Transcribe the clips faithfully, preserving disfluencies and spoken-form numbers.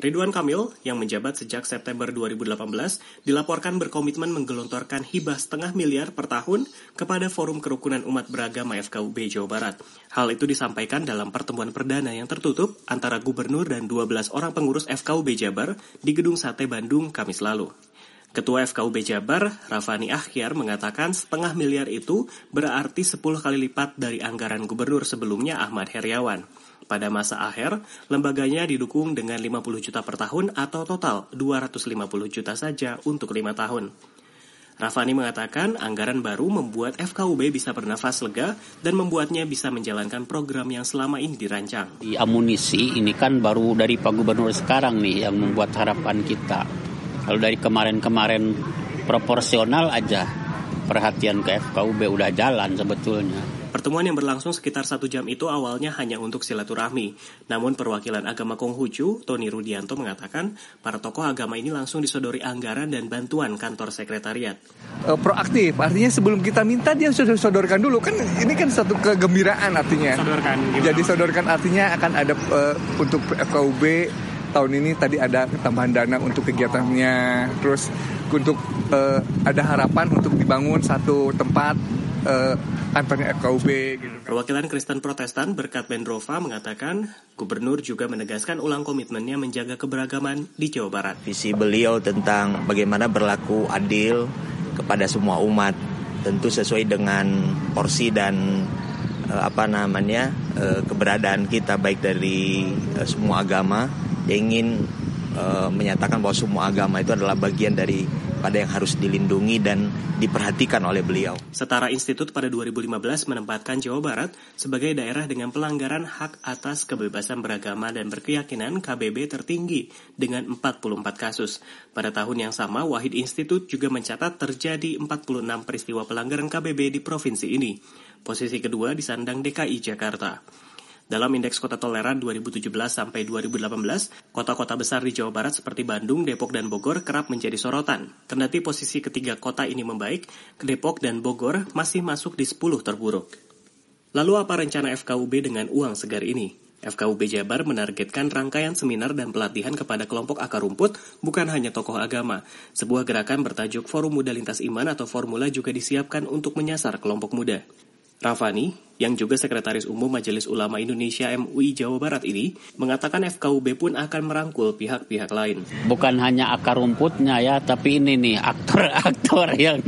Ridwan Kamil, yang menjabat sejak September dua ribu delapan belas, dilaporkan berkomitmen menggelontorkan hibah setengah miliar per tahun kepada Forum Kerukunan Umat Beragama F K U B Jawa Barat. Hal itu disampaikan dalam pertemuan perdana yang tertutup antara Gubernur dan dua belas orang pengurus F K U B Jabar di Gedung Sate Bandung Kamis lalu. Ketua F K U B Jabar, Rafani Akhyar, mengatakan setengah miliar itu berarti sepuluh kali lipat dari anggaran gubernur sebelumnya Ahmad Heriawan. Pada masa akhir, lembaganya didukung dengan lima puluh juta per tahun atau total dua ratus lima puluh juta saja untuk lima tahun. Rafani mengatakan anggaran baru membuat F K U B bisa bernafas lega dan membuatnya bisa menjalankan program yang selama ini dirancang. Di amunisi ini kan baru dari Pak Gubernur sekarang nih yang membuat harapan kita. Kalau dari kemarin-kemarin proporsional aja perhatian ke F K U B udah jalan sebetulnya. Pertemuan yang berlangsung sekitar satu jam itu awalnya hanya untuk silaturahmi. Namun perwakilan agama Konghucu, Tony Rudianto, mengatakan para tokoh agama ini langsung disodori anggaran dan bantuan kantor sekretariat. Uh, proaktif, artinya sebelum kita minta dia sudah sodorkan dulu. Kan ini kan satu kegembiraan artinya. Sodorkan. Jadi sodorkan artinya akan ada uh, untuk F K U B tahun ini tadi ada tambahan dana untuk kegiatannya. Terus untuk uh, ada harapan untuk dibangun satu tempat uh, kantornya F K U B gitu. Perwakilan Kristen Protestan Berkat Bendrova mengatakan Gubernur juga menegaskan ulang komitmennya menjaga keberagaman di Jawa Barat. Visi beliau tentang bagaimana berlaku adil kepada semua umat, tentu sesuai dengan porsi dan uh, apa namanya uh, keberadaan kita baik dari uh, semua agama. Dia ingin uh, menyatakan bahwa semua agama itu adalah bagian dari pada yang harus dilindungi dan diperhatikan oleh beliau. Setara Institut pada dua ribu lima belas menempatkan Jawa Barat sebagai daerah dengan pelanggaran hak atas kebebasan beragama dan berkeyakinan K B B tertinggi dengan empat puluh empat kasus. Pada tahun yang sama, Wahid Institut juga mencatat terjadi empat puluh enam peristiwa pelanggaran K B B di provinsi ini. Posisi kedua disandang D K I Jakarta. Dalam Indeks Kota Toleran dua ribu tujuh belas sampai dua ribu delapan belas, kota-kota besar di Jawa Barat seperti Bandung, Depok, dan Bogor kerap menjadi sorotan. Kendati posisi ketiga kota ini membaik, Depok dan Bogor masih masuk di sepuluh terburuk. Lalu apa rencana F K U B dengan uang segar ini? F K U B Jabar menargetkan rangkaian seminar dan pelatihan kepada kelompok akar rumput, bukan hanya tokoh agama. Sebuah gerakan bertajuk Forum Muda Lintas Iman atau Formula juga disiapkan untuk menyasar kelompok muda. Rafani, yang juga Sekretaris Umum Majelis Ulama Indonesia M U I Jawa Barat ini, mengatakan F K U B pun akan merangkul pihak-pihak lain. Bukan hanya akar rumputnya ya, tapi ini nih aktor-aktor yang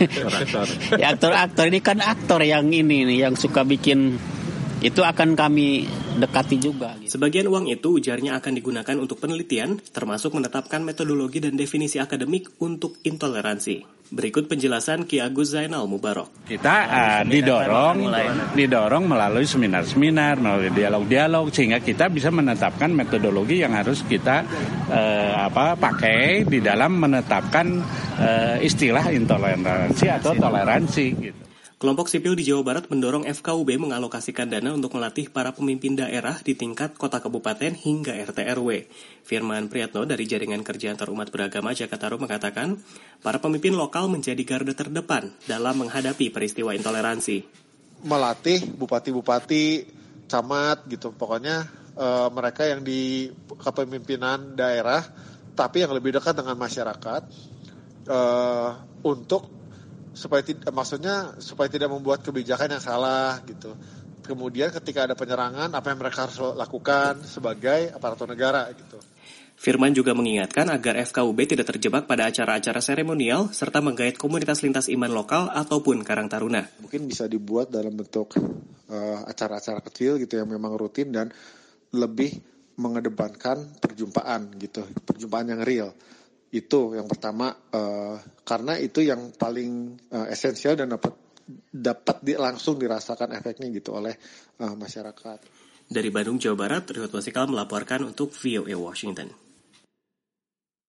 ya, aktor-aktor ini kan aktor yang ini nih yang suka bikin, itu akan kami dekati juga. Sebagian uang itu ujarnya akan digunakan untuk penelitian, termasuk menetapkan metodologi dan definisi akademik untuk intoleransi. Berikut penjelasan Ki Agus Zainal Mubarok. Kita uh, didorong, didorong melalui seminar-seminar, melalui dialog-dialog, sehingga kita bisa menetapkan metodologi yang harus kita uh, apa pakai di dalam menetapkan uh, istilah intoleransi atau toleransi. Gitu. Kelompok sipil di Jawa Barat mendorong F K U B mengalokasikan dana untuk melatih para pemimpin daerah di tingkat kota kabupaten hingga R T R W. Firman Priyatno dari Jaringan Kerja Antarumat Beragama Jakarta mengatakan, para pemimpin lokal menjadi garda terdepan dalam menghadapi peristiwa intoleransi. Melatih bupati-bupati, camat gitu, pokoknya e, mereka yang di kepemimpinan daerah, tapi yang lebih dekat dengan masyarakat e, untuk supaya tidak, maksudnya supaya tidak membuat kebijakan yang salah gitu. Kemudian ketika ada penyerangan, apa yang mereka harus lakukan sebagai aparatur negara gitu. Firman juga mengingatkan agar F K U B tidak terjebak pada acara-acara seremonial serta menggait komunitas lintas iman lokal ataupun Karang Taruna. Mungkin bisa dibuat dalam bentuk uh, acara-acara kecil gitu yang memang rutin dan lebih mengedepankan perjumpaan gitu, perjumpaan yang real. Itu yang pertama, uh, karena itu yang paling uh, esensial dan dapat dapat di, langsung dirasakan efeknya gitu oleh uh, masyarakat. Dari Bandung, Jawa Barat, Rihot Wasikal melaporkan untuk V O A Washington.